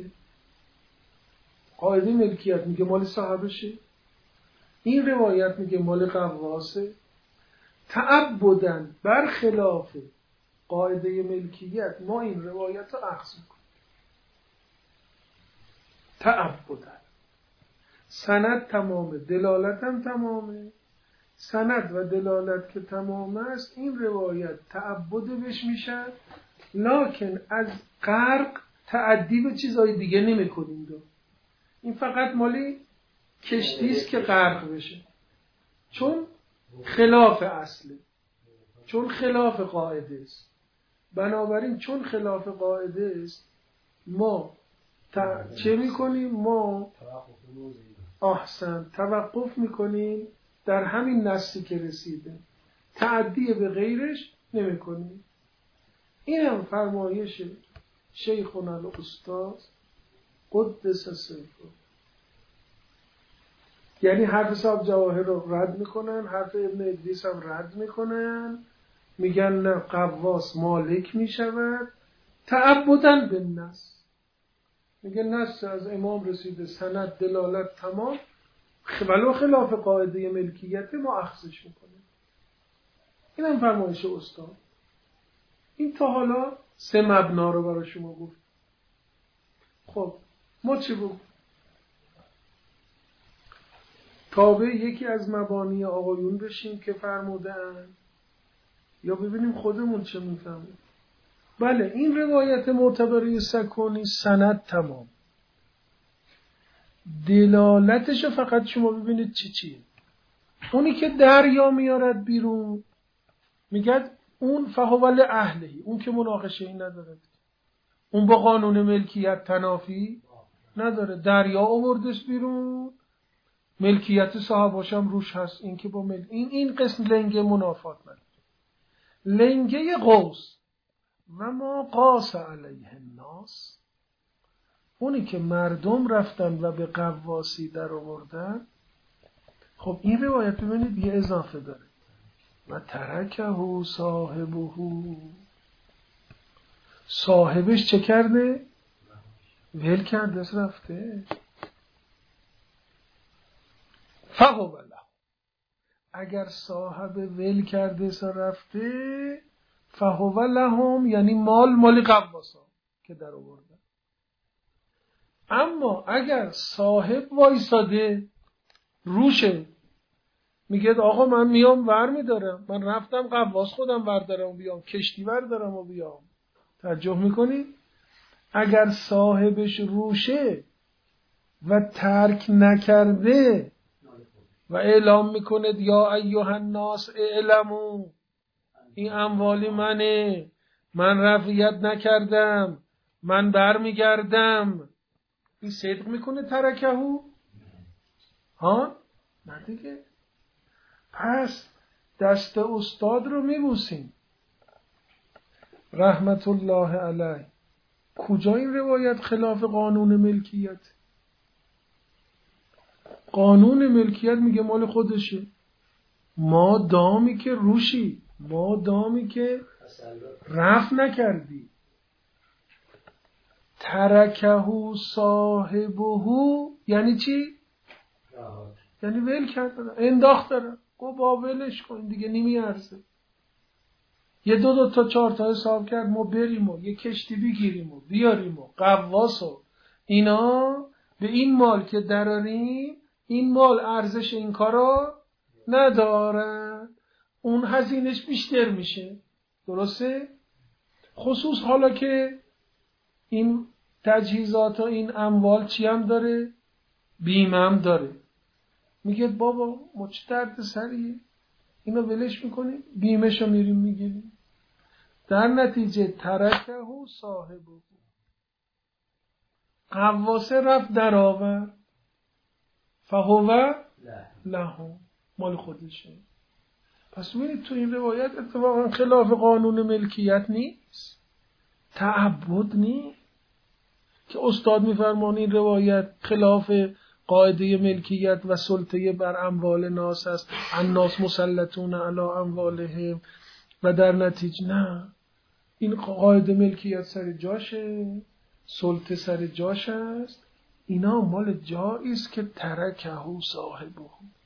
قاعده ملکیت میگه مال صاحبشه، این روایت میگه مال قواسه. تعبدن برخلاف قاعده ملکیت ما این روایت رو اخذ میکنیم. تعبدن سند تمامه، دلالت هم تمامه. سند و دلالت که تمام است این روایت تعبد بهش میشه، لکن از غرق تعدی به چیزای دیگه نمی کنیم دو. این فقط مالی کشتی است که غرق بشه، چون خلاف اصله، چون خلاف قاعده است. بنابراین چون خلاف قاعده است ما ت... چه میکنیم؟ ما احسن توقف میکنیم در همین نصی که رسیده، تعدی به غیرش نمی کنیم. این هم فرمایش شیخنا الاستاذ قدس سره، یعنی حرف صاحب جواهر رو رد میکنن، حرف ابن ادریس هم رد میکنن، میگن نه قواس مالک میشود تعبدن به نص. میگه نص از امام رسیده، سند دلالت تمام، ولو خلاف قاعده ملکیت ما اخذش میکنه. این هم فرمایش استاد. این تا حالا سه مبنا رو برای شما گفت. خب ما چی بگم؟ تابع یکی از مبانی آقایون بشیم که فرمودن، یا ببینیم خودمون چه میفهمیم. بله این روایت معتبره سکونی سند تمام، دلالتش فقط شما ببینید چی چیه. اونی که دریا میارد بیرون میگد اون فهول اهلهی، اون که مناقشه ای ندارد، اون با قانون ملکیت تنافی نداره. دریا آوردش بیرون، ملکیت صاحباش هم روش هست، این که با مل... این این قسم لنگه منافات نداره. لنگه قوس و ما قاس علیه الناس، اونی که مردم رفتن و به قواسی در آوردن. خب این روایت ببینید یه اضافه داره، و ترکه صاحبه، صاحبش چه کرده؟ ول کرده رفته. فهو له، اگر صاحب ول کرده سا رفته، فهو لهم یعنی مال مال قواسا که در آوردن. اما اگر صاحب وایساده روشه، میگه آقا من میام ور میدارم، من رفتم قواس خودم بردارم و بیام، کشتی بردارم و بیام. توجه میکنی؟ اگر صاحبش روشه و ترک نکرده و اعلام میکنه یا ایها الناس اعلموا این اموالی منه، من رفعیت نکردم، من برمیگردم، این صدق میکنه ترکهو؟ ها؟ نه دیگه. پس دست استاد رو میبوسیم رحمت الله علیه. کجا این روایت خلاف قانون ملکیت؟ قانون ملکیت میگه مال خودشه، ما دامی که روشی، ما دامی که رفع نکردی. ترکهو صاحبهو یعنی چی؟ یعنی ول کردن، انداخت دارن، گو با ولش کن دیگه، نیمی ارزه. یه دو دو تا چهار تا حساب کرد، ما بریم و یه کشتی بگیریم و بیاریم و قواس و اینا، به این مال که دراریم این مال ارزش این کارا نداره، اون هزینهش بیشتر میشه. درسته؟ خصوص حالا که این تجهیزات و این اموال چی هم داره؟ بیمه هم داره. میگه بابا ما چه درد سریه، اینو ولش میکنیم، بیمهشو میریم میگیریم. در نتیجه ترکه و صاحبه، قواسه رفت در آور، فهوه له مال خودشه. پس ببینید تو این روایت اتفاقا خلاف قانون ملکیت نیست، تعبد نیست که استاد میفرمان این روایت خلاف قاعده ملکیت و سلطه بر اموال ناس است، الناس مسلطون علی اموالهم، و در نتیجه نه، این قاعده ملکیت سر جاشه، سلطه سر جاش است، اینا مال جایی است که ترکهو صاحبه،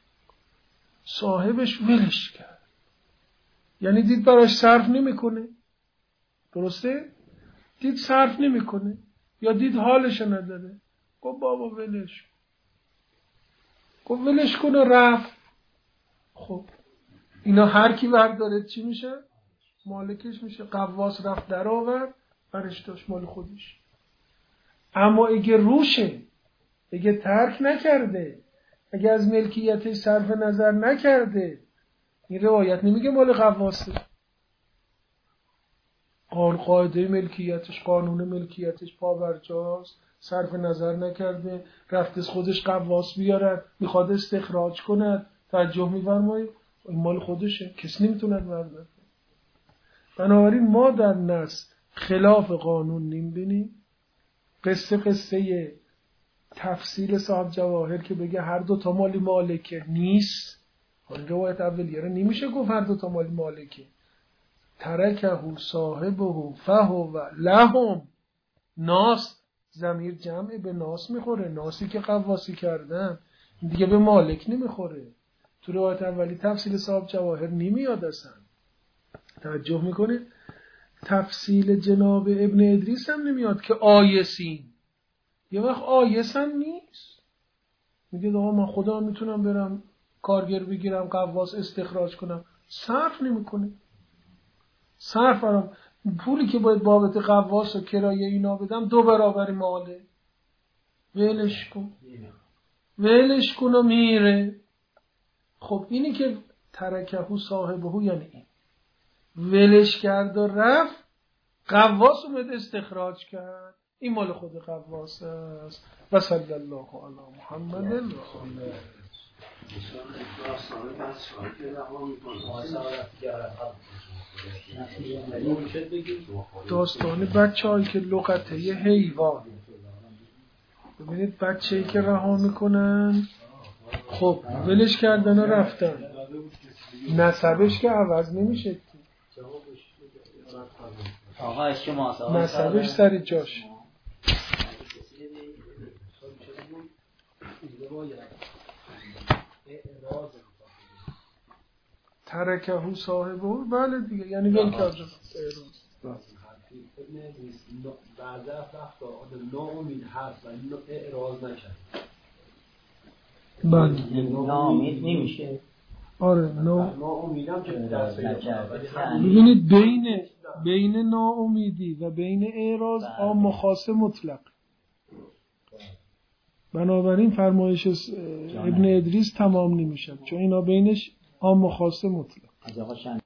صاحبش ولش کرد، یعنی دید براش صرف نمیکنه. درسته؟ دید صرف نمیکنه یا دید حالش نداره، گفت بابا ولش، گفت ولش کنه رفت. خب اینا هر کی برداره چی میشه؟ مالکش میشه. قواس رفت در آورد، برش داشت مال خودش. اما اگه روشه، اگه ترک نکرده، اگه از ملکیتش صرف نظر نکرده، این روایت نمیگه مال غواصه. قانون قاعده ملکیتش، قانون ملکیتش پابرجاست، صرف نظر نکرده، رفت خودش غواص بیارد، میخواد استخراج کند، توجه می‌فرمایید این مال خودشه، کسی نمیتونه برداره. بنابراین ما در نص خلاف قانون نمی‌بینیم. قصه قصه تفصیل صاحب جواهر که بگه هر دو تا مالی مالکه نیست. این روایت اولیه رو نمیشه گفت هر دو تا مالی مالکه. ترکه صاحبه فهو لهم ناس، ضمیر جمع به ناس میخوره، ناسی که قواسی کردن دیگه به مالک نمیخوره. تو روایت اولی تفصیل صاحب جواهر نمیاد اصلا. توجه میکنه تفصیل جناب ابن ادریس هم نمیاد که آیسین، یه وقت آیس هم نیست، میگه آقا من خدا میتونم برم کارگر بگیرم قواس استخراج کنم، صرف نمیکنه. صرف برام پولی که باید بابت قواس و کرایه اینا بدم دو برابر ماله، ولش کن ولش کن و میره. خب اینی که ترکهو صاحبهو یعنی این ولش کرد و رفت، قواس اومد استخراج کرد، این مال خود قواس است. و صلی الله علی محمد رسول الله. داستان بچه هایی که لغته یه حیوان، ببینید بچه هایی که رها میکنن، خب ولش کردن و رفتن، نسبش که عوض نمیشه، نسبش سر جاش. ترکهو صاحبه، بله دیگه یعنی ول کرد. بعد از وقت آدم ناامید هست و اعراض نکرد. بله ناامید نمیشه. آره نا ناامیدم که دست ببینید بین بین ناامیدی و بین اعراض عام و خاص مطلق. بنابراین فرمایش ابن ادریس تمام نمیشه چون اینا بینش عام و خاص مطلق.